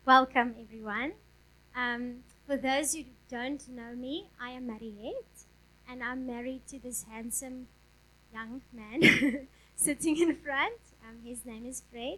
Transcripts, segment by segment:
Welcome, everyone. For those who don't know me, I am Mariette, and I'm married to this handsome young man sitting in front. His name is Fred.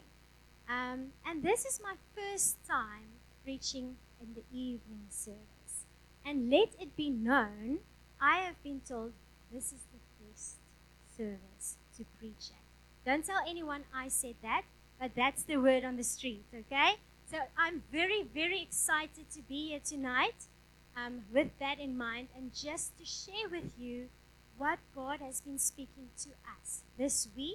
And this is my first time preaching in the evening service. And let it be known, I have been told this is the best service to preach at. Don't tell anyone I said that, but that's the word on the street, okay? So I'm very, very excited to be here tonight with that in mind and just to share with you what God has been speaking to us this week.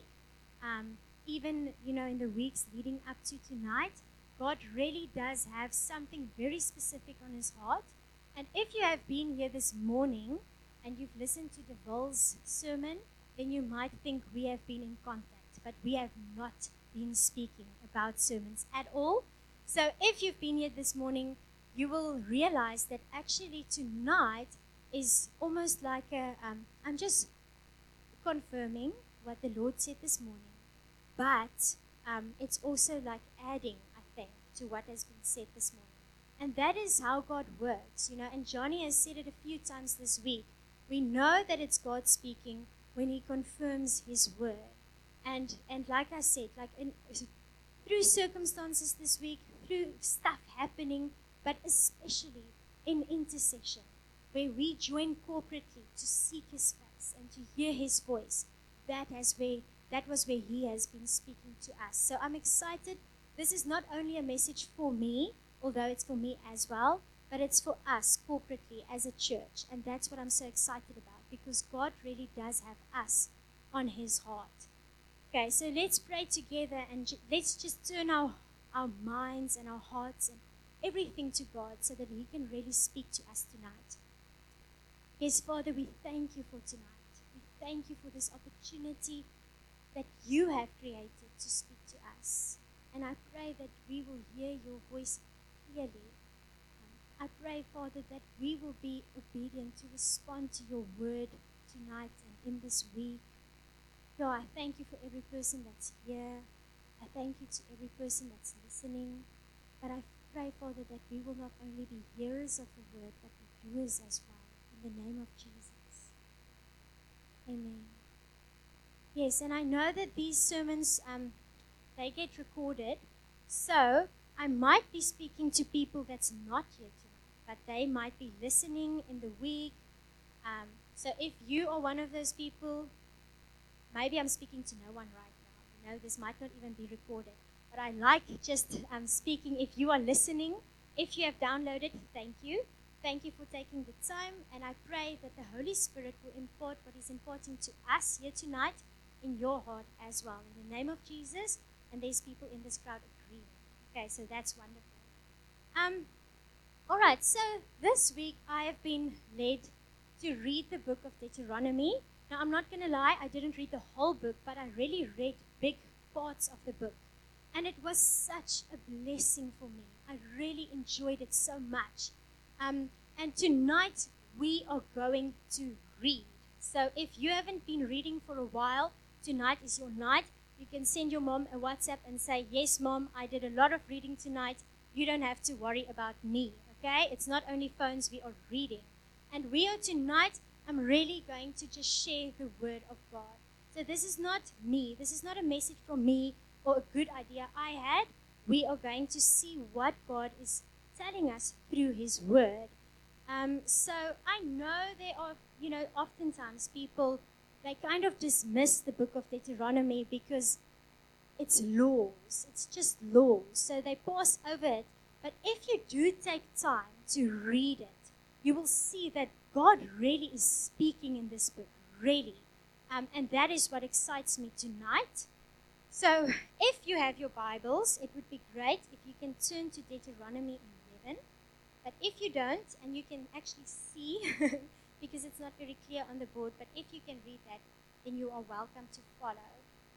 Even, in the weeks leading up to tonight, God really does have something very specific on his heart. And if you have been here this morning and you've listened to Deville's sermon, then you might think we have been in contact, but we have not been speaking about sermons at all. So if you've been here this morning, you will realize that actually tonight is almost like I'm just confirming what the Lord said this morning, but it's also like adding, I think, to what has been said this morning. And that is how God works, and Johnny has said it a few times this week. We know that it's God speaking when he confirms his word. And like I said, through circumstances this week, through stuff happening, but especially in intercession, where we join corporately to seek his face and to hear his voice, that was where he has been speaking to us. So I'm excited. This is not only a message for me, although it's for me as well, but it's for us corporately as a church. And that's what I'm so excited about, because God really does have us on his heart. Okay, so let's pray together and let's just turn our minds and our hearts and everything to God so that he can really speak to us tonight. Yes, Father, we thank you for tonight. We thank you for this opportunity that you have created to speak to us. And I pray that we will hear your voice clearly. I pray, Father, that we will be obedient to respond to your word tonight and in this week. Lord, I thank you for every person that's here. I thank you to every person that's listening. But I pray, Father, that we will not only be hearers of the word, but be doers as well. In the name of Jesus. Amen. Yes, and I know that these sermons, they get recorded. So I might be speaking to people that's not here tonight, but they might be listening in the week. So if you are one of those people, maybe I'm speaking to no one right now. This might not even be recorded. But I like just speaking. If you are listening, if you have downloaded, thank you. Thank you for taking the time. And I pray that the Holy Spirit will impart what he's imparting to us here tonight in your heart as well. In the name of Jesus. And there's people in this crowd agreeing. Okay, so that's wonderful. All right, so this week I have been led to read the book of Deuteronomy. Now, I'm not going to lie, I didn't read the whole book, but I really read big parts of the book. And it was such a blessing for me. I really enjoyed it so much. And tonight, we are going to read. So if you haven't been reading for a while, tonight is your night. You can send your mom a WhatsApp and say, yes, Mom, I did a lot of reading tonight. You don't have to worry about me, okay? It's not only phones, we are reading. And we are tonight, I'm really going to just share the word of God. So this is not me. This is not a message from me or a good idea I had. We are going to see what God is telling us through his word. So I know there are, oftentimes people, they kind of dismiss the book of Deuteronomy because it's laws. It's just laws. So they pass over it. But if you do take time to read it, you will see that God really is speaking in this book, really. And that is what excites me tonight. So if you have your Bibles, it would be great if you can turn to Deuteronomy 11. But if you don't, and you can actually see, because it's not very clear on the board, but if you can read that, then you are welcome to follow.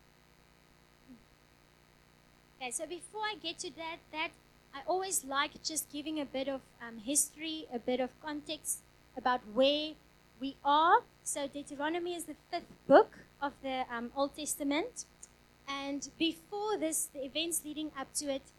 Okay, so before I get to that I always like just giving a bit of history, a bit of context about where we are. So Deuteronomy is the 5th book of the Old Testament. And before this, the events leading up to it,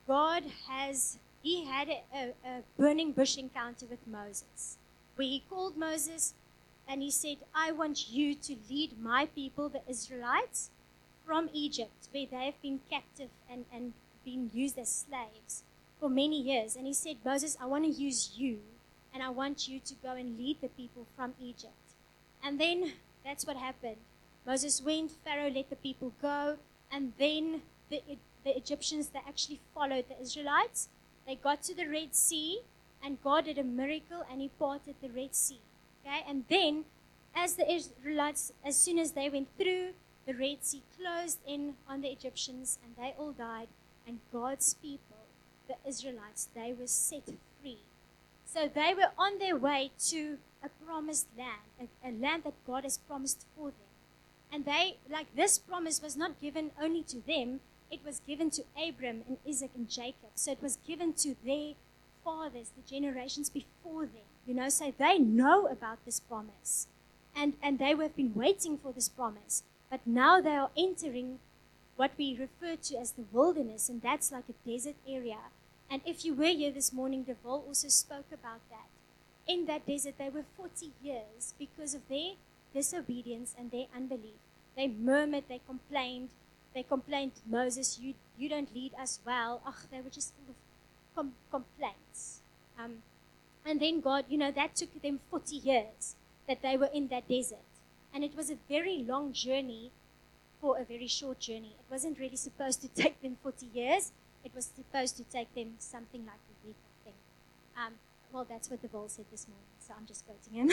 he had a burning bush encounter with Moses, where he called Moses and he said, I want you to lead my people, the Israelites, from Egypt, where they have been captive and been used as slaves for many years. And he said, Moses, I want to use you, and I want you to go and lead the people from Egypt. And then that's what happened. Moses went, Pharaoh let the people go, and then the Egyptians, they actually followed the Israelites. They got to the Red Sea, and God did a miracle, and he parted the Red Sea. Okay? And then, as the Israelites, as soon as they went through, the Red Sea closed in on the Egyptians, and they all died. And God's people, the Israelites, they were set free. So they were on their way to a promised land, a land that God has promised for them. And this promise was not given only to them, it was given to Abram and Isaac and Jacob. So it was given to their fathers, the generations before them. So they know about this promise. And they have been waiting for this promise. But now they are entering what we refer to as the wilderness, and that's like a desert area. And if you were here this morning, Devol also spoke about that. In that desert, they were 40 years because of their disobedience and their unbelief. They murmured, they complained. They complained, Moses, you don't lead us well. They were just full of complaints. And then God, that took them 40 years that they were in that desert. And it was a very long journey for a very short journey. It wasn't really supposed to take them 40 years. It was supposed to take them something like a week, I think. Well, that's what the Devol said this morning, so I'm just quoting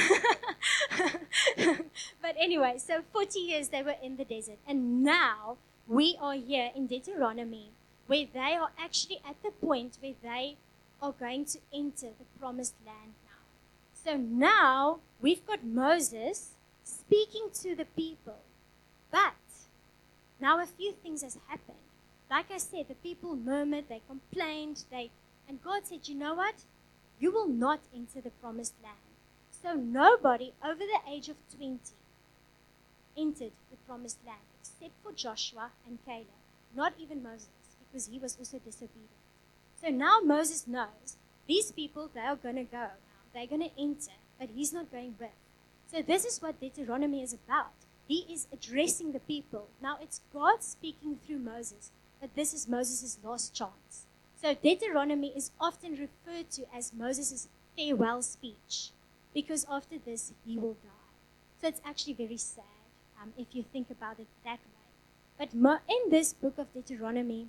him. But anyway, so 40 years they were in the desert. And now we are here in Deuteronomy, where they are actually at the point where they are going to enter the promised land now. So now we've got Moses speaking to the people. But now a few things has happened. Like I said, the people murmured, they complained, and God said, you know what? You will not enter the promised land. So nobody over the age of 20 entered the promised land, except for Joshua and Caleb. Not even Moses, because he was also disobedient. So now Moses knows these people, they are going to go now. They're going to enter, but he's not going with. So this is what Deuteronomy is about. He is addressing the people. Now it's God speaking through Moses, but this is Moses' last chance. So Deuteronomy is often referred to as Moses' farewell speech, because after this he will die. So it's actually very sad if you think about it that way. But in this book of Deuteronomy,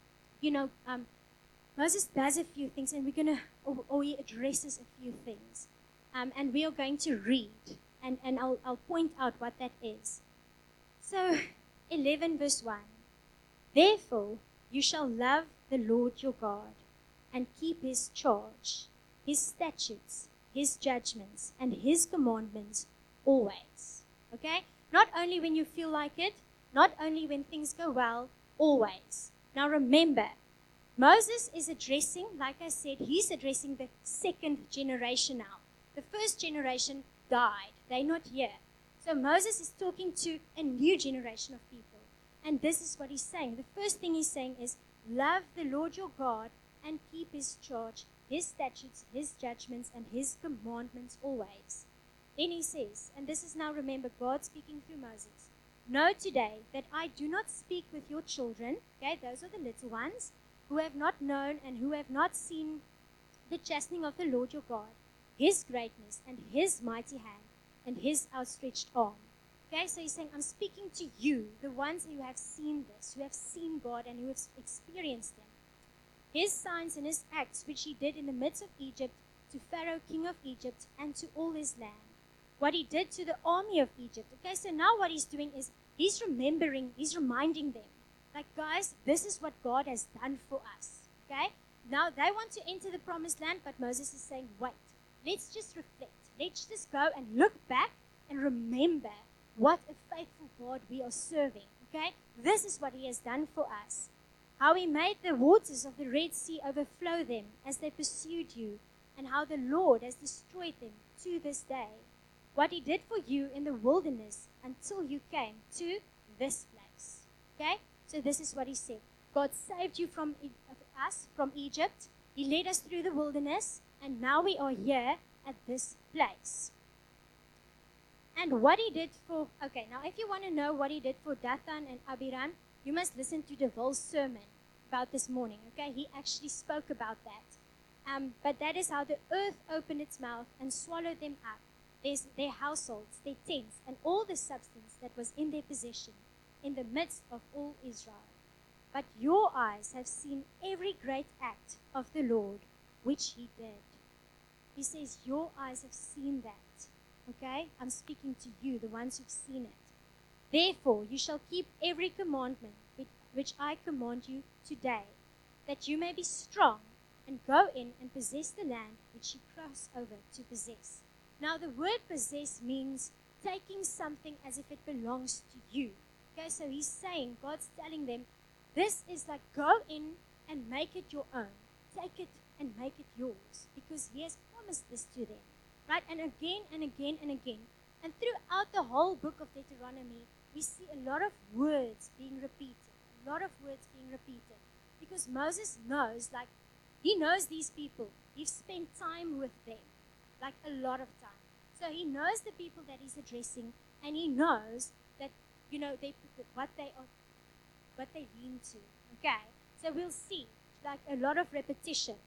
Moses does a few things, and we're going to, or he addresses a few things. And we are going to read, and I'll point out what that is. So 11 verse 1. Therefore you shall love the Lord your God, and keep his charge, his statutes, his judgments, and his commandments always. Okay? Not only when you feel like it, not only when things go well, always. Now remember, Moses is addressing, like I said, he's addressing the second generation now. The first generation died. They're not here. So Moses is talking to a new generation of people. And this is what he's saying. The first thing he's saying is, love the Lord your God and keep his charge, his statutes, his judgments, and his commandments always. Then he says, and this is now, remember, God speaking through Moses. Know today that I do not speak with your children, okay, those are the little ones, who have not known and who have not seen the chastening of the Lord your God, his greatness and his mighty hand and his outstretched arm. Okay, so he's saying, I'm speaking to you, the ones who have seen this, who have seen God and who have experienced him. His signs and his acts, which he did in the midst of Egypt, to Pharaoh, king of Egypt, and to all his land. What he did to the army of Egypt. Okay, so now what he's doing is, he's reminding them, like, guys, this is what God has done for us. Okay, now they want to enter the promised land, but Moses is saying, wait, let's just reflect. Let's just go and look back and remember what a faithful God we are serving, okay? This is what he has done for us. How he made the waters of the Red Sea overflow them as they pursued you, and how the Lord has destroyed them to this day. What he did for you in the wilderness until you came to this place, okay? So this is what he said. God saved you from us from Egypt. He led us through the wilderness, and now we are here at this place. And what he did for, okay, now if you want to know what he did for Dathan and Abiram, you must listen to Devil's sermon about this morning, okay? He actually spoke about that. But that is how the earth opened its mouth and swallowed them up. There's their households, their tents, and all the substance that was in their possession, in the midst of all Israel. But your eyes have seen every great act of the Lord, which he did. He says, your eyes have seen that. Okay? I'm speaking to you, the ones who've seen it. Therefore, you shall keep every commandment which I command you today, that you may be strong and go in and possess the land which you cross over to possess. Now, the word possess means taking something as if it belongs to you. Okay, so he's saying, God's telling them, this is like go in and make it your own. Take it and make it yours, because he has promised this to them. Right? And again and again and again. And throughout the whole book of Deuteronomy, we see a lot of words being repeated. A lot of words being repeated. Because Moses knows, like, he knows these people. He's spent time with them. Like, a lot of time. So he knows the people that he's addressing, and he knows that, you know, what they lean to. Okay? So we'll see, like, a lot of repetition.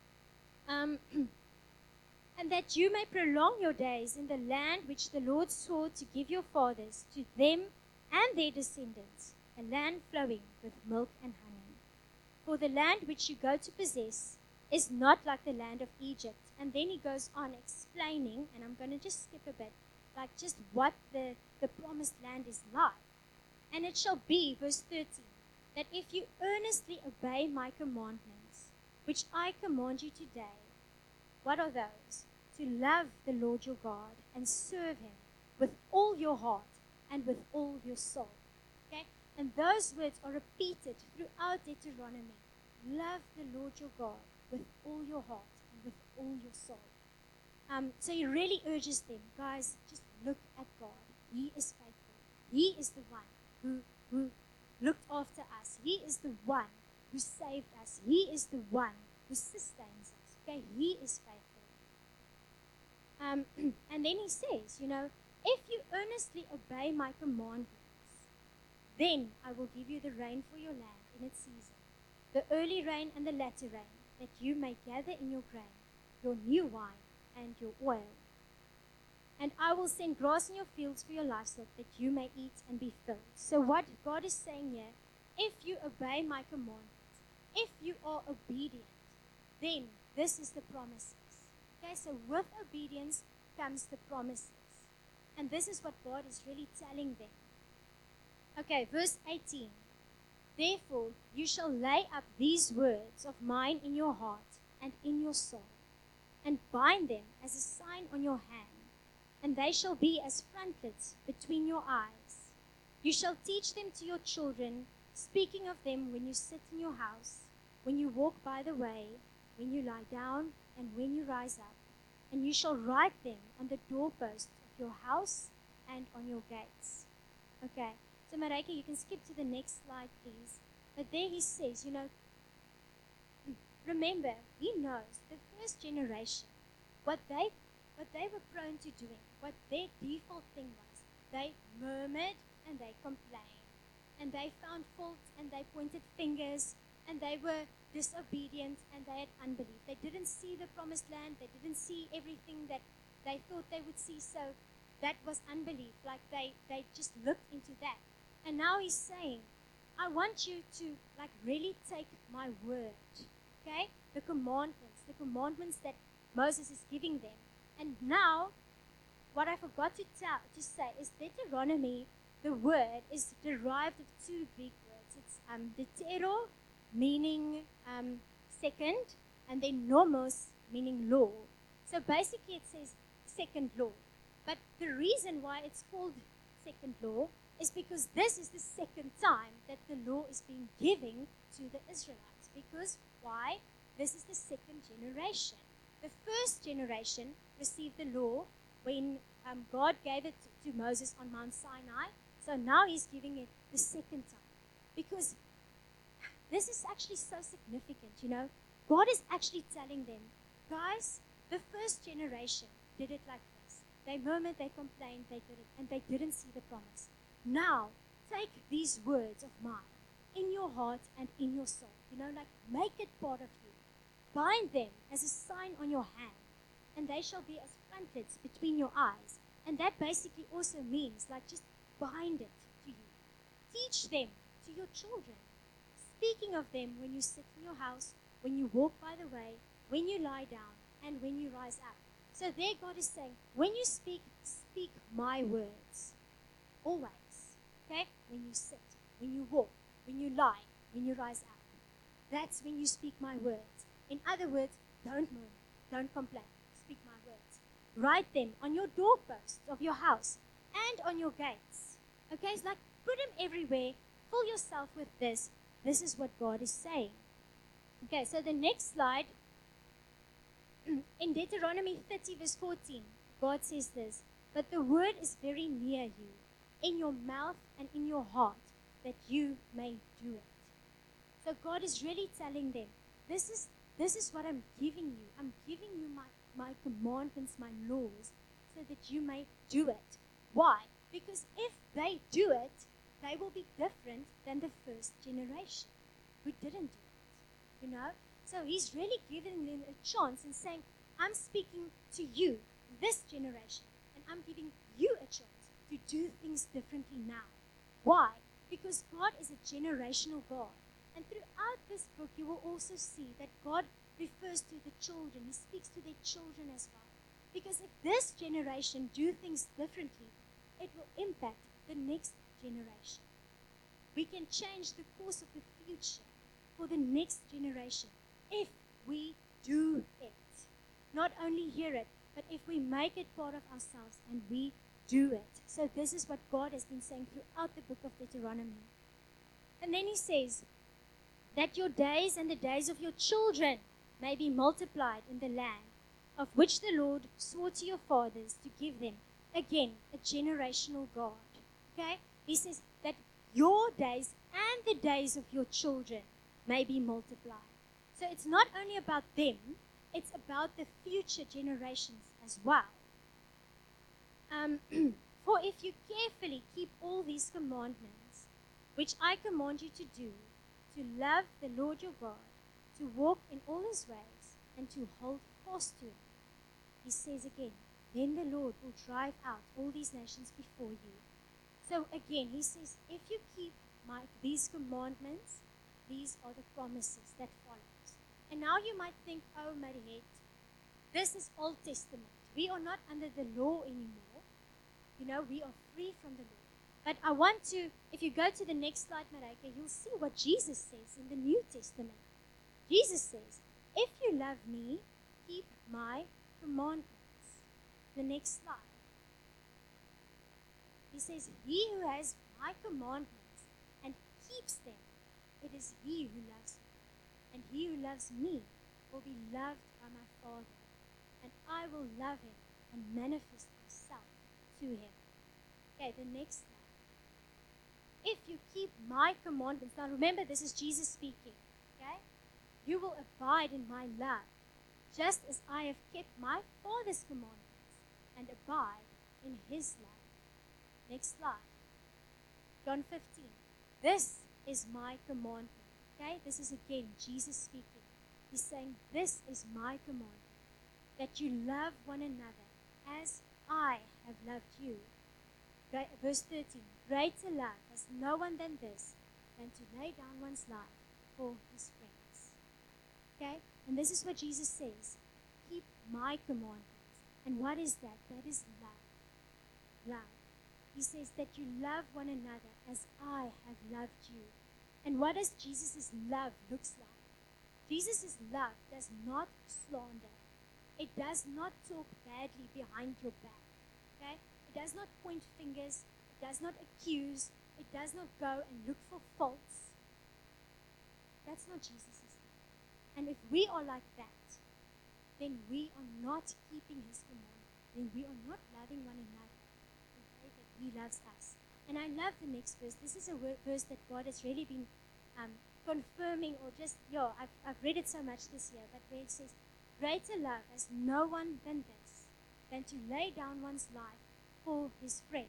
And that you may prolong your days in the land which the Lord swore to give your fathers, to them and their descendants, a land flowing with milk and honey. For the land which you go to possess is not like the land of Egypt. And then he goes on explaining, and I'm going to just skip a bit, like just what the promised land is like. And it shall be, verse 13, that if you earnestly obey my commandments, which I command you today, what are those? To love the Lord your God and serve him with all your heart and with all your soul. Okay? And those words are repeated throughout Deuteronomy. Love the Lord your God with all your heart and with all your soul. So he really urges them, guys, just look at God. He is faithful. He is the one who looked after us. He is the one who saved us. He is the one who sustains us. Okay, he is faithful. And then he says, you know, if you earnestly obey my commandments, then I will give you the rain for your land in its season, the early rain and the latter rain, that you may gather in your grain, your new wine, and your oil. And I will send grass in your fields for your livestock, that you may eat and be filled. So what God is saying here, if you obey my commandments, if you are obedient, then this is the promises. Okay, so with obedience comes the promises. And this is what God is really telling them. Okay, verse 18. Therefore, you shall lay up these words of mine in your heart and in your soul, and bind them as a sign on your hand, and they shall be as frontlets between your eyes. You shall teach them to your children, speaking of them when you sit in your house, when you walk by the way, when you lie down, and when you rise up. And you shall write them on the doorposts of your house and on your gates. Okay, so Mareike, you can skip to the next slide, please. But there he says, you know, remember, he knows the first generation, what they were prone to doing, what their default thing was. They murmured and they complained, and they found fault and they pointed fingers, and they were disobedient and they had unbelief. They didn't see the promised land. They didn't see everything that they thought they would see. So that was unbelief. Like they just looked into that. And now he's saying, I want you to like really take my word. Okay? The commandments that Moses is giving them. And now, what I forgot to say is Deuteronomy, the word is derived of two Greek words. It's deutero, meaning second, and then nomos, meaning law. So basically it says second law. But the reason why it's called second law is because this is the second time that the law is being given to the Israelites. Because why? This is the second generation. The first generation received the law when God gave it to Moses on Mount Sinai. So now he's giving it the second time. Because this is actually so significant, you know. God is actually telling them, guys, the first generation did it like this. They murmured, they complained, they did it, and they didn't see the promise. Now, take these words of mine in your heart and in your soul. You know, like make it part of you. Bind them as a sign on your hand, and they shall be as frontlets between your eyes. And that basically also means, like, just bind it to you. Teach them to your children. Speaking of them when you sit in your house, when you walk by the way, when you lie down, and when you rise up. So there God is saying, when you speak, speak my words. Always. Okay? When you sit, when you walk, when you lie, when you rise up. That's when you speak my words. In other words, don't murmur, don't complain. Speak my words. Write them on your doorposts of your house and on your gates. Okay? It's like put them everywhere. Fill yourself with this. This is what God is saying. Okay, so the next slide. In Deuteronomy 30 verse 14, God says this, but the word is very near you, in your mouth and in your heart, that you may do it. So God is really telling them, this is what I'm giving you. I'm giving you my commandments, my laws, so that you may do it. Why? Because if they do it, they will be different than the first generation who didn't do it. You know? So he's really giving them a chance and saying, I'm speaking to you, this generation, and I'm giving you a chance to do things differently now. Why? Because God is a generational God. And throughout this book, you will also see that God refers to the children. He speaks to their children as well. Because if this generation do things differently, it will impact the next generation. We can change the course of the future for the next generation if we do it. Not only hear it, but if we make it part of ourselves and we do it. So this is what God has been saying throughout the book of Deuteronomy. And then he says that your days and the days of your children may be multiplied in the land of which the Lord swore to your fathers to give them. Again, a generational God. Okay? He says that your days and the days of your children may be multiplied. So it's not only about them, it's about the future generations as well. For if you carefully keep all these commandments, which I command you to do, to love the Lord your God, to walk in all his ways, and to hold fast to him, he says again, then the Lord will drive out all these nations before you. So again, he says, if you keep these commandments, these are the promises that follow. And now you might think, oh, Mariette, this is Old Testament. We are not under the law anymore. You know, we are free from the law. But I want to, if you go to the next slide, Marika, you'll see what Jesus says in the New Testament. Jesus says, if you love me, keep my commandments. The next slide. He says, he who has my commandments and keeps them, it is he who loves me. And he who loves me will be loved by my Father, and I will love him and manifest myself to him. Okay, the next slide. If you keep my commandments, now remember this is Jesus speaking, okay? You will abide in my love, just as I have kept my Father's commandments and abide in his love. Next slide. John 15. This is my commandment. Okay, this is again Jesus speaking. He's saying, this is my commandment, that you love one another as I have loved you. Verse 13, greater love has no one than this, than to lay down one's life for his friends. Okay, and this is what Jesus says, keep my commandments. And what is that? That is love. Love. He says that you love one another as I have loved you. And what does Jesus' love looks like? Jesus' love does not slander. It does not talk badly behind your back. Okay? It does not point fingers. It does not accuse. It does not go and look for faults. That's not Jesus' love. And if we are like that, then we are not keeping his commandment. Then we are not loving one another the way that he loves us. And I love the next verse. This is a verse that God has really been confirming or just, I've read it so much this year, but where it says, greater love has no one than this, than to lay down one's life for his friends.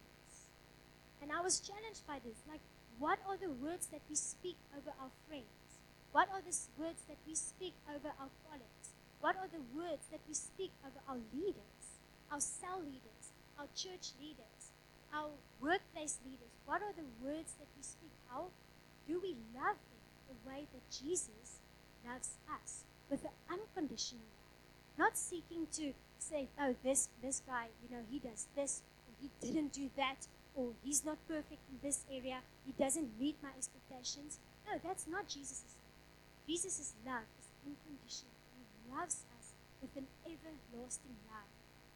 And I was challenged by this. Like, what are the words that we speak over our friends? What are the words that we speak over our colleagues? What are the words that we speak over our leaders, our cell leaders, our church leaders, our workplace leaders? What are the words that we speak? How do we love them the way that Jesus loves us, with an unconditional love? Not seeking to say, oh, this guy, he does this, or he didn't do that, or he's not perfect in this area, he doesn't meet my expectations. No, that's not Jesus' love. Jesus' love is unconditional. He loves us with an everlasting love.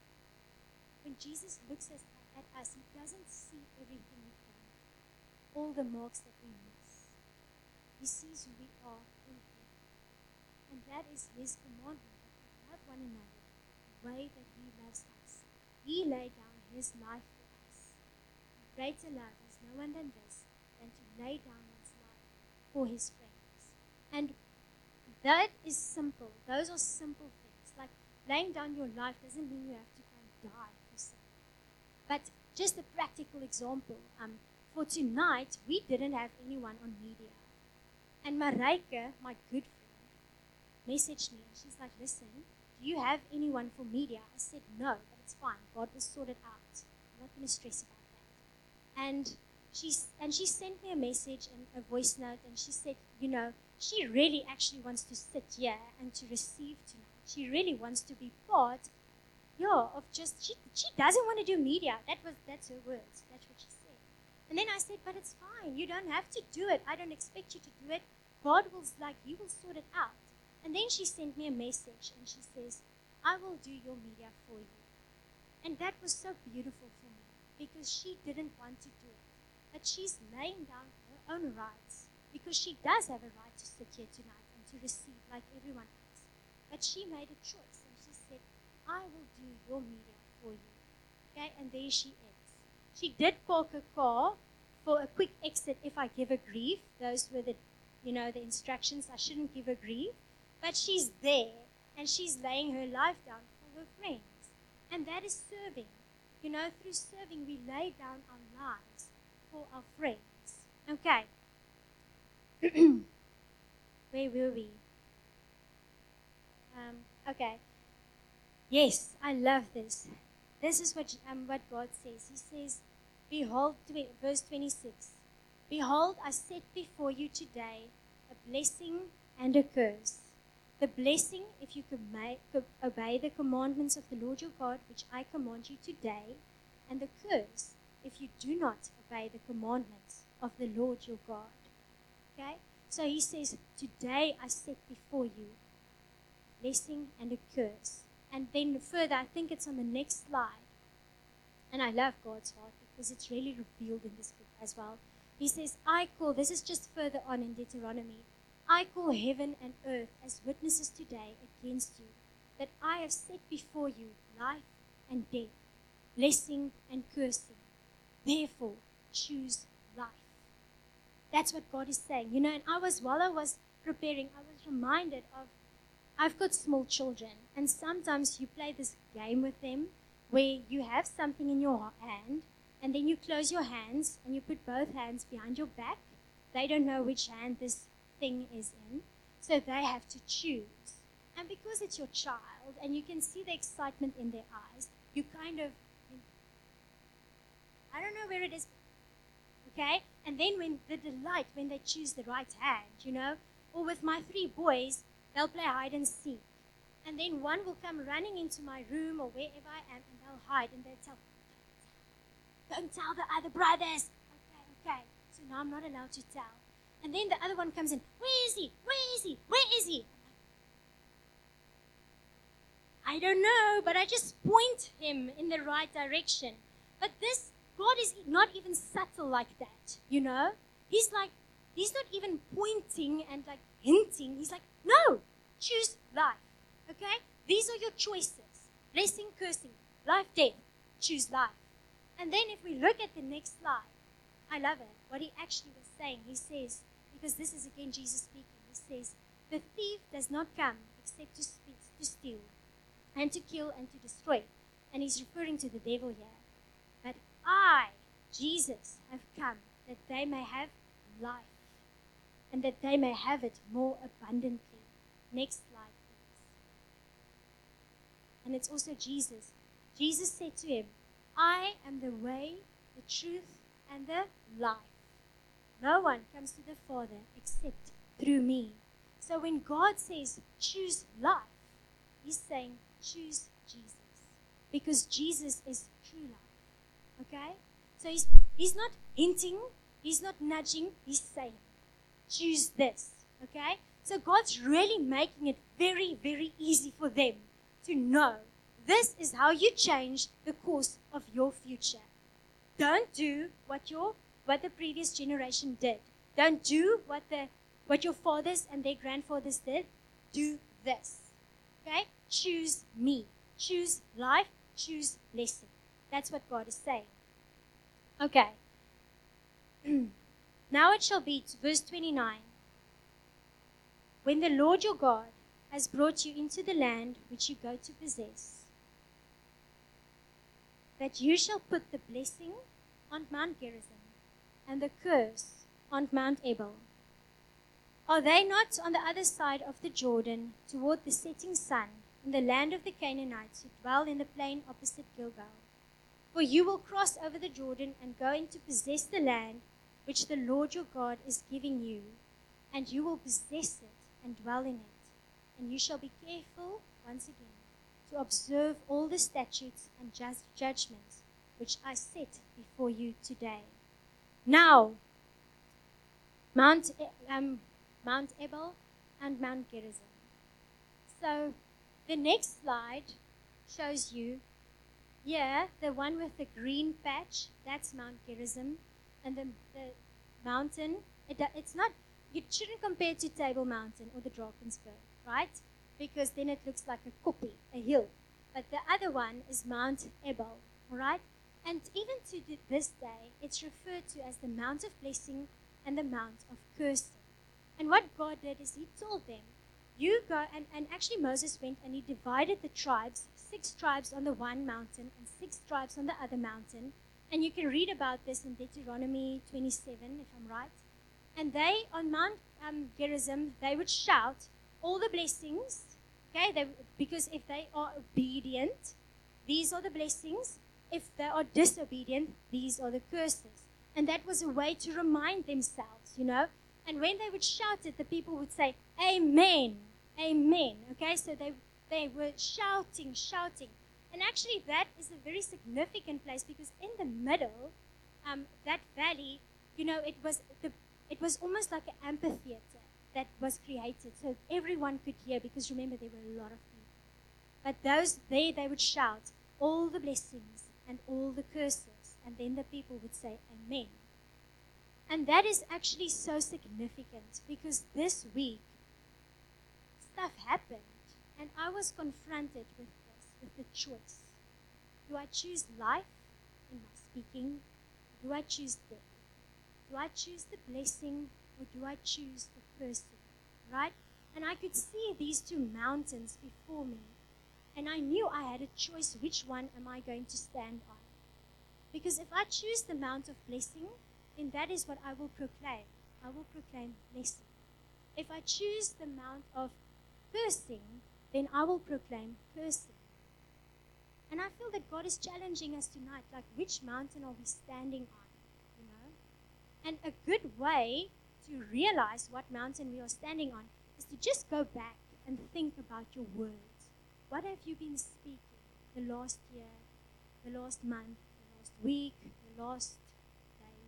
When Jesus looks at us, he doesn't see everything we've done, all the marks that we miss. He sees who we are in him. And that is his commandment, that we love one another the way that he loves us. He laid down his life for us. Greater love is no one than this, than to lay down one's life for his friends. And that is simple. Those are simple things. Like, laying down your life doesn't mean you have to go and die for something. But just a practical example. For tonight, we didn't have anyone on media. And Mareike, my good friend, messaged me and she's like, listen, do you have anyone for media? I said, no, but it's fine. God will sort it out. I'm not going to stress about that. And she sent me a message and a voice note, and she said, she really actually wants to sit here and to receive tonight. She really wants to be part, of just, she doesn't want to do media. That's her words. That's what she said. And then I said, but it's fine. You don't have to do it. I don't expect you to do it. God will, he will sort it out. And then she sent me a message, and she says, I will do your media for you. And that was so beautiful for me, because she didn't want to do it. But she's laying down her own rights, because she does have a right to sit here tonight and to receive like everyone else. But she made a choice, and she said, I will do your media for you. Okay, and there she is. She did park a car for a quick exit if I give her grief. Those were the instructions. I shouldn't give her grief. But she's there, and she's laying her life down for her friends. And that is serving. Through serving, we lay down our lives for our friends. Okay. Where were we? Okay. Yes, I love this. This is what God says. He says, behold, verse 26, behold, I set before you today a blessing and a curse. The blessing, if you could obey the commandments of the Lord your God, which I command you today, and the curse, if you do not obey the commandments of the Lord your God. Okay? So he says, today I set before you blessing and a curse. And then further, I think it's on the next slide. And I love God's heart because it's really revealed in this book as well. He says, this is just further on in Deuteronomy, I call heaven and earth as witnesses today against you, that I have set before you life and death, blessing and cursing. Therefore, choose life. That's what God is saying. And while I was preparing, I was reminded of, I've got small children, and sometimes you play this game with them where you have something in your hand, and then you close your hands, and you put both hands behind your back. They don't know which hand this thing is in, so they have to choose. And because it's your child, and you can see the excitement in their eyes, you kind of, I don't know where it is, okay? And then when the delight, when they choose the right hand, or with my 3 boys, they'll play hide and seek. And then one will come running into my room or wherever I am, and they'll hide, and they'll tell, don't tell the other brothers. Okay. So now I'm not allowed to tell. And then the other one comes in, where is he? Where is he? Where is he? I don't know, but I just point him in the right direction. But God is not even subtle like that, He's not even pointing and like hinting. He's like, no, choose life, okay? These are your choices. Blessing, cursing, life, death. Choose life. And then if we look at the next slide, I love it. What he actually was saying, he says, because this is again Jesus speaking. He says, the thief does not come except to steal, and to kill, and to destroy. And he's referring to the devil here. But I, Jesus, have come that they may have life, and that they may have it more abundantly. Next slide, please. And it's also Jesus. Jesus said to him, I am the way, the truth, and the life. No one comes to the Father except through me. So when God says, choose life, he's saying, choose Jesus. Because Jesus is true life. Okay? So he's not hinting, he's not nudging, he's saying, choose this. Okay? So God's really making it very, very easy for them to know this is how you change the course of your future. Don't do what the previous generation did. Don't do what your fathers and their grandfathers did. Do this. Okay? Choose me. Choose life. Choose blessing. That's what God is saying. Okay. Now it shall be, verse 29. When the Lord your God has brought you into the land which you go to possess, that you shall put the blessing on Mount Gerizim and the curse on Mount Ebal. Are they not on the other side of the Jordan toward the setting sun in the land of the Canaanites who dwell in the plain opposite Gilgal? For you will cross over the Jordan and go in to possess the land which the Lord your God is giving you, and you will possess it and dwell in it. And you shall be careful, once again, to observe all the statutes and judgments which I set before you today. Now, Mount Ebal and Mount Gerizim. So the next slide shows you here, the one with the green patch, that's Mount Gerizim. And the mountain, it's not, you shouldn't compare it to Table Mountain or the Drakensberg, right? Because then it looks like a koppie, a hill. But the other one is Mount Ebal, all right? And even to this day, it's referred to as the Mount of Blessing and the Mount of Cursing. And what God did is he told them, you go, and actually Moses went and he divided the tribes, 6 tribes on the one mountain and 6 tribes on the other mountain. And you can read about this in Deuteronomy 27, if I'm right. And they, on Mount Gerizim, they would shout all the blessings, okay? Because if they are obedient, these are the blessings. If they are disobedient, these are the curses. And that was a way to remind themselves, you know. And when they would shout it, the people would say, Amen, Amen. Okay, so they were shouting. And actually that is a very significant place because in the middle, that valley, you know, it was almost like an amphitheater that was created. So everyone could hear because remember there were a lot of people. But they would shout all the blessings and all the curses. And then the people would say, Amen. And that is actually so significant because this week, stuff happened. And I was confronted with the choice. Do I choose life in my speaking? Do I choose death? Do I choose the blessing or do I choose the cursing? Right? And I could see these 2 mountains before me. And I knew I had a choice, which one am I going to stand on? Because if I choose the mount of blessing, then that is what I will proclaim. I will proclaim blessing. If I choose the mount of cursing, then I will proclaim cursing. And I feel that God is challenging us tonight, like which mountain are we standing on, you know? And a good way to realize what mountain we are standing on is to just go back and think about your words. What have you been speaking the last year, the last month, the last week, the last day?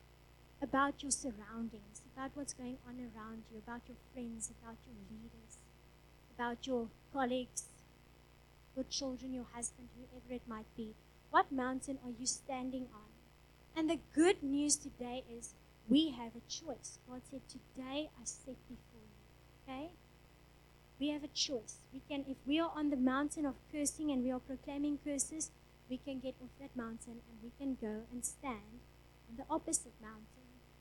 About your surroundings, about what's going on around you, about your friends, about your leaders, about your colleagues, your children, your husband, whoever it might be. What mountain are you standing on? And the good news today is we have a choice. God said, today I set before you. Okay? We have a choice. We can, if we are on the mountain of cursing and we are proclaiming curses, we can get off that mountain and we can go and stand on the opposite mountain.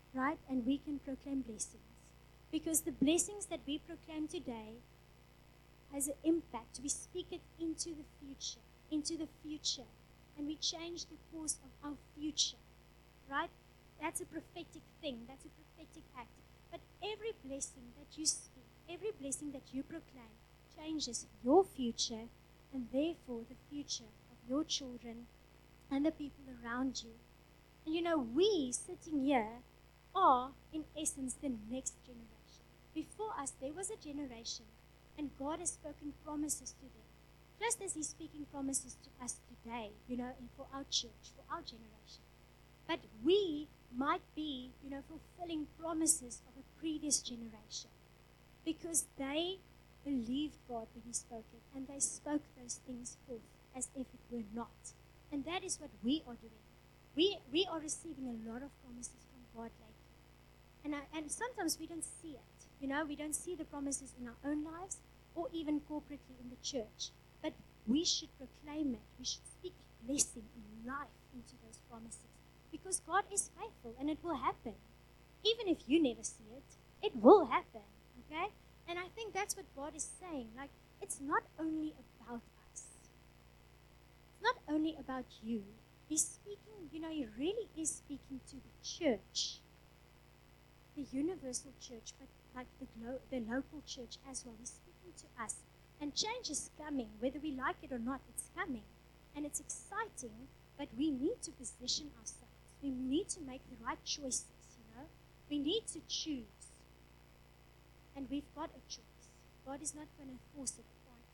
right? And we can proclaim blessings. Because the blessings that we proclaim today has an impact. We speak it into the future, and we change the course of our future, right? That's a prophetic thing. That's a prophetic act. But every blessing that you speak, every blessing that you proclaim, changes your future, and therefore the future of your children and the people around you. And you know, we sitting here are, in essence, the next generation. Before us, there was a generation, and God has spoken promises to them, just as He's speaking promises to us today, you know, and for our church, for our generation. But we might be, you know, fulfilling promises of a previous generation, because they believed God when He spoke it, and they spoke those things forth as if it were not. And that is what we are doing. We are receiving a lot of promises from God lately. And sometimes we don't see it. You know, we don't see the promises in our own lives or even corporately in the church. But we should proclaim it. We should speak blessing and life into those promises. Because God is faithful and it will happen. Even if you never see it, it will happen. Okay? And I think that's what God is saying. Like, it's not only about us. It's not only about you. He's speaking, you know, He really is speaking to the church. The universal church, but like the local church as well. He's speaking to us. And change is coming. Whether we like it or not, it's coming. And it's exciting, but we need to position ourselves. We need to make the right choices, you know. We need to choose. And we've got a choice. God is not going to force it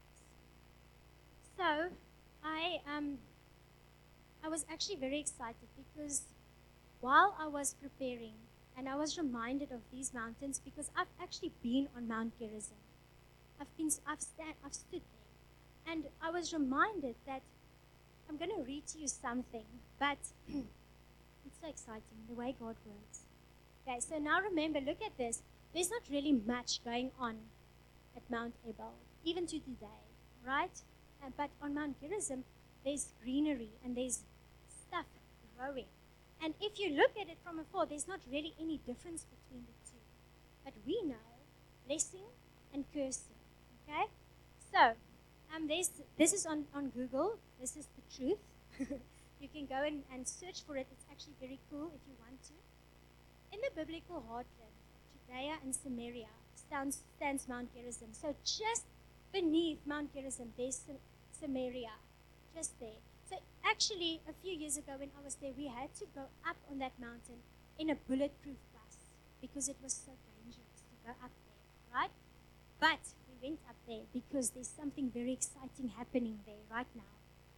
upon us. So, I was actually very excited because while I was preparing, and I was reminded of these mountains because I've actually been on Mount Gerizim. I've stood there, and I was reminded that I'm going to read to you something, but it's so exciting the way God works. Okay, so now remember, look at this. There's not really much going on at Mount Ebal, even to today, right? But on Mount Gerizim, there's greenery and there's stuff growing. And if you look at it from afar, there's not really any difference between the two. But we know blessing and cursing. Okay? So, this is on Google. This is the truth. You can go and search for it. It's actually very cool if you want to. In the biblical heartland, Judea and Samaria stands Mount Gerizim. So just beneath Mount Gerizim, there's Samaria, just there. So actually, a few years ago when I was there, we had to go up on that mountain in a bulletproof bus because it was so dangerous to go up there, right? But we went up there because there's something very exciting happening there right now.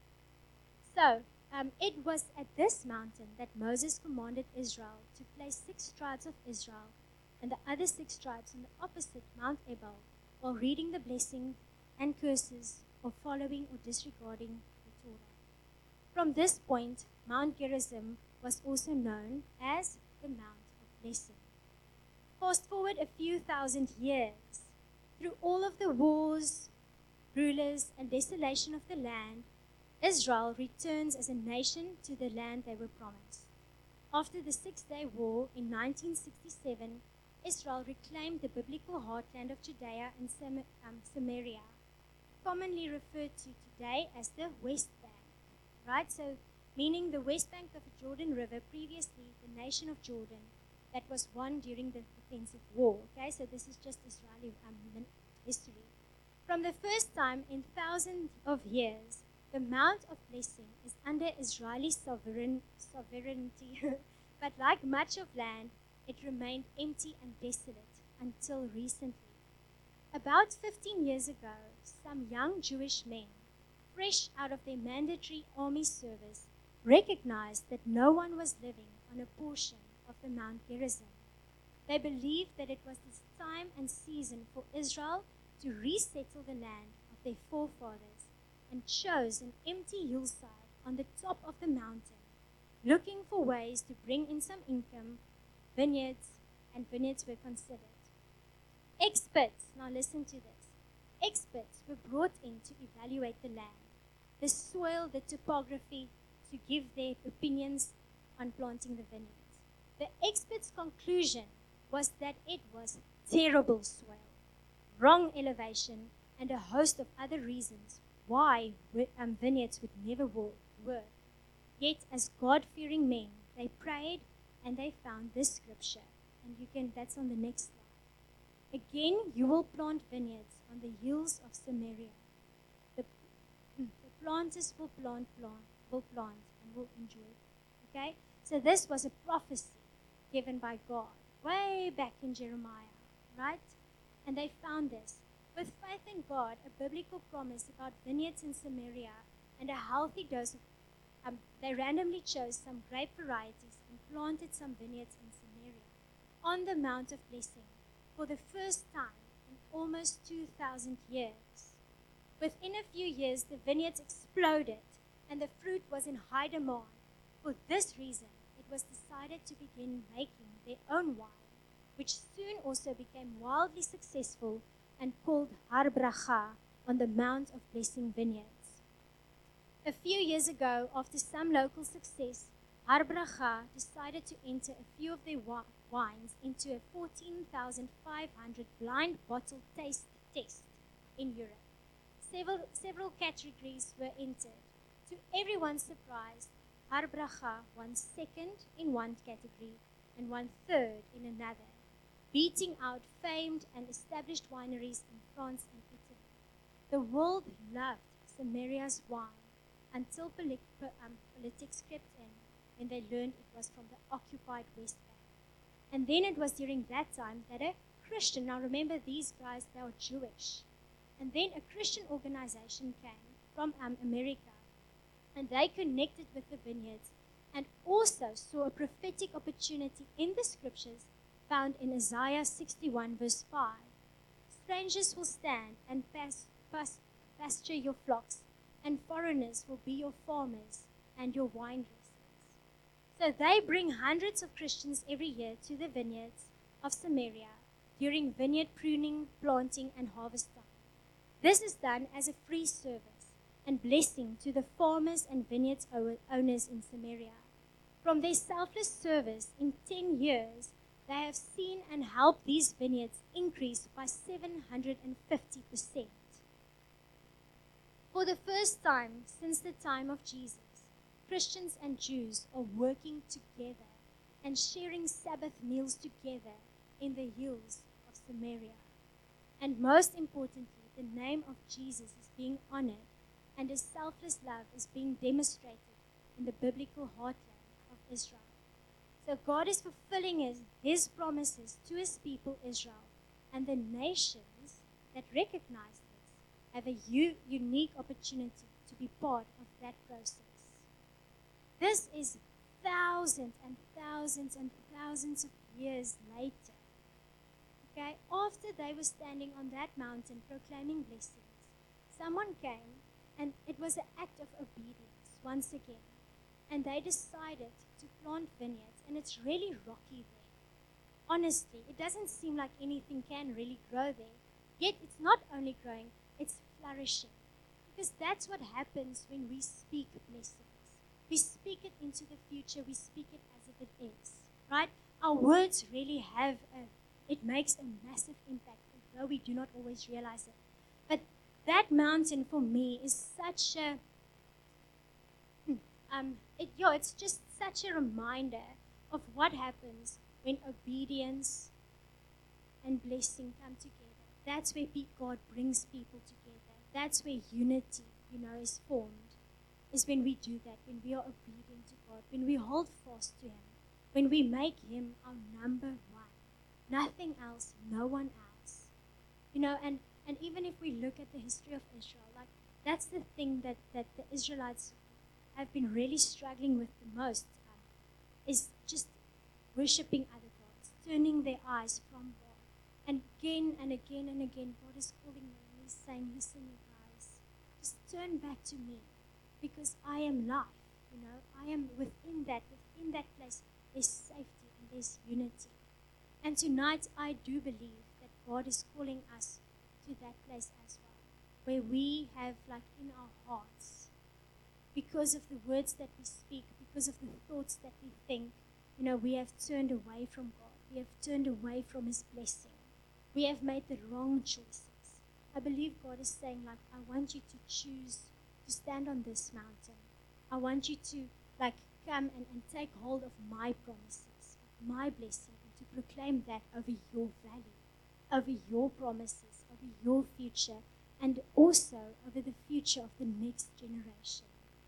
So it was at this mountain that Moses commanded Israel to place 6 tribes of Israel and the other 6 tribes on the opposite Mount Ebal while reading the blessing and curses or following or disregarding the Torah. From this point, Mount Gerizim was also known as the Mount of Blessing. Fast forward a few thousand years, through all of the wars, rulers, and desolation of the land, Israel returns as a nation to the land they were promised. After the Six-Day War in 1967, Israel reclaimed the biblical heartland of Judea and Samaria, commonly referred to today as the West Bank, right? So, meaning the west bank of the Jordan River, previously the nation of Jordan, that was won during the defensive war. Okay, so this is just Israeli history. From the first time in thousands of years, the Mount of Blessing is under Israeli sovereignty, but like much of land, it remained empty and desolate until recently. About 15 years ago, some young Jewish men, fresh out of their mandatory army service, recognized that no one was living on a portion of the Mount Gerizim. They believed that it was this time and season for Israel to resettle the land of their forefathers and chose an empty hillside on the top of the mountain, looking for ways to bring in some income. Vineyards were considered. Experts, now listen to this. Experts were brought in to evaluate the land, the soil, the topography, to give their opinions on planting the vineyards. The expert's conclusion was that it was terrible soil, wrong elevation, and a host of other reasons why vineyards would never work. Yet, as God-fearing men, they prayed and they found this scripture. And that's on the next slide. Again, you will plant vineyards on the hills of Samaria. The planters will plant and will enjoy it. Okay? So this was a prophecy given by God way back in Jeremiah, right? And they found this. With faith in God, a biblical promise about vineyards in Samaria, and a healthy dose of, they randomly chose some grape varieties and planted some vineyards in Samaria on the Mount of Blessing for the first time in almost 2,000 years. Within a few years, the vineyards exploded and the fruit was in high demand. For this reason, it was decided to begin making their own wine, which soon also became wildly successful and called Har Bracha on the Mount of Blessing Vineyards. A few years ago, after some local success, Har Bracha decided to enter a few of their wines into a 14,500 blind bottle taste test in Europe. Several categories were entered. To everyone's surprise, Har Bracha won second in one category and won third in another, beating out famed and established wineries in France and Italy. The world loved Samaria's wine until politics crept in when they learned it was from the occupied West Bank. And then it was during that time that a Christian, now remember these guys, they are Jewish, and then a Christian organization came from America, and they connected with the vineyards and also saw a prophetic opportunity in the scriptures found in Isaiah 61 verse 5. Strangers will stand and pasture your flocks, and foreigners will be your farmers and your wine dressers. So they bring hundreds of Christians every year to the vineyards of Samaria during vineyard pruning, planting, and harvest time. This is done as a free service and blessing to the farmers and vineyards owners in Samaria. From their selfless service in 10 years, they have seen and helped these vineyards increase by 750%. For the first time since the time of Jesus, Christians and Jews are working together and sharing Sabbath meals together in the hills of Samaria. And most importantly, the name of Jesus is being honored and his selfless love is being demonstrated in the biblical heartland of Israel. So God is fulfilling his promises to his people Israel, and the nations that recognize this have a unique opportunity to be part of that process. This is thousands and thousands and thousands of years later. Okay, after they were standing on that mountain proclaiming blessings, someone came, and it was an act of obedience once again. And they decided to plant vineyards, and it's really rocky there. Honestly, it doesn't seem like anything can really grow there. Yet it's not only growing, it's flourishing. Because that's what happens when we speak blessings. We speak it into the future, we speak it as if it is. Right? Our words really it makes a massive impact, though we do not always realize it. But that mountain for me is such a it's just such a reminder of what happens when obedience and blessing come together. That's where God brings people together. That's where unity, is formed. Is when we do that, when we are obedient to God, when we hold fast to him, when we make him our number one. Nothing else, no one else. And even if we look at the history of Israel, that's the thing that the Israelites have been really struggling with the most, is just worshiping other gods, turning their eyes from God. And again and again and again, God is calling them and he's saying, listen, you guys, just turn back to me, because I am life. I am within that place, there's safety and there's unity. And tonight, I do believe that God is calling us to that place as well, where we have, in our hearts, because of the words that we speak, because of the thoughts that we think, we have turned away from God. We have turned away from His blessing. We have made the wrong choices. I believe God is saying, like, I want you to choose to stand on this mountain. I want you to, like, come and take hold of my promises, of my blessing, and to proclaim that over your valley, over your promises, over your future, and also over the future of the next generation.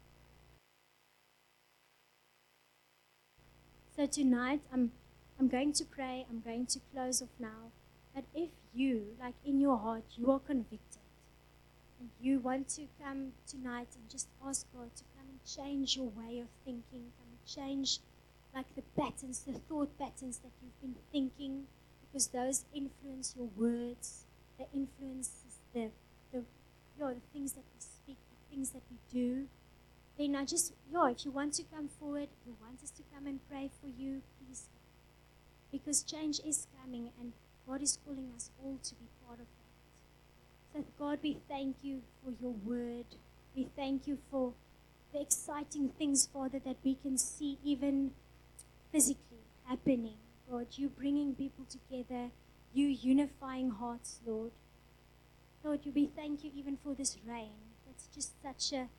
So tonight, I'm going to pray. I'm going to close off now. But if you, like in your heart, you are convicted, and you want to come tonight and just ask God to come and change your way of thinking, come and change, like, the patterns, the thought patterns that you've been thinking, because those influence your words, they influence the things that we speak, the things that we do. Then if you want to come forward, if you want us to come and pray for you, please come. Because change is coming, and God is calling us all to be part of that. So God, we thank you for your word. We thank you for the exciting things, Father, that we can see even physically happening. God, you bringing people together, you unifying hearts, Lord. Lord, we thank you even for this rain. It's just such an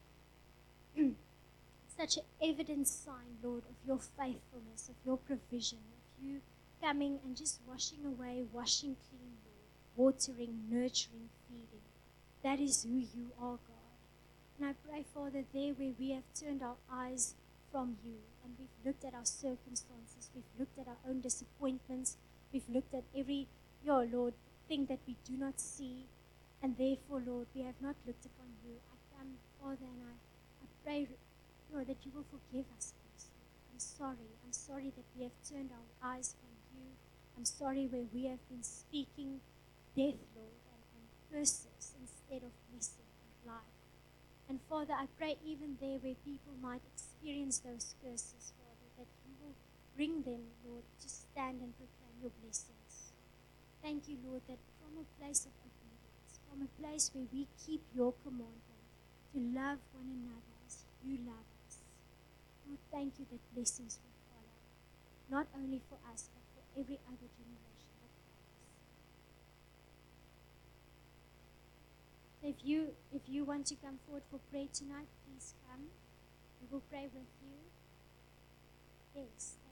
evident sign, Lord, of your faithfulness, of your provision, of you coming and just washing away, washing clean, Lord, watering, nurturing, feeding. That is who you are, God. And I pray, Father, there where we have turned our eyes from you and we've looked at our circumstances, we've looked at our own disappointments, we've looked at every, Lord, thing that we do not see, and therefore, Lord, we have not looked upon you. I come, Father, and I pray, Lord, that you will forgive us, please. I'm sorry that we have turned our eyes from you. I'm sorry where we have been speaking death, Lord, and curses instead of blessing and life. And Father, I pray even there where people might experience those curses, Father, that you will bring them, Lord, to stand and proclaim your blessings. Thank you, Lord, that from a place of obedience, from a place where we keep your commandment to love one another as you love us, Lord, thank you that blessings will follow, not only for us, but for every other generation that follows. So if you want to come forward for prayer tonight, please come. We will pray with you. Yes.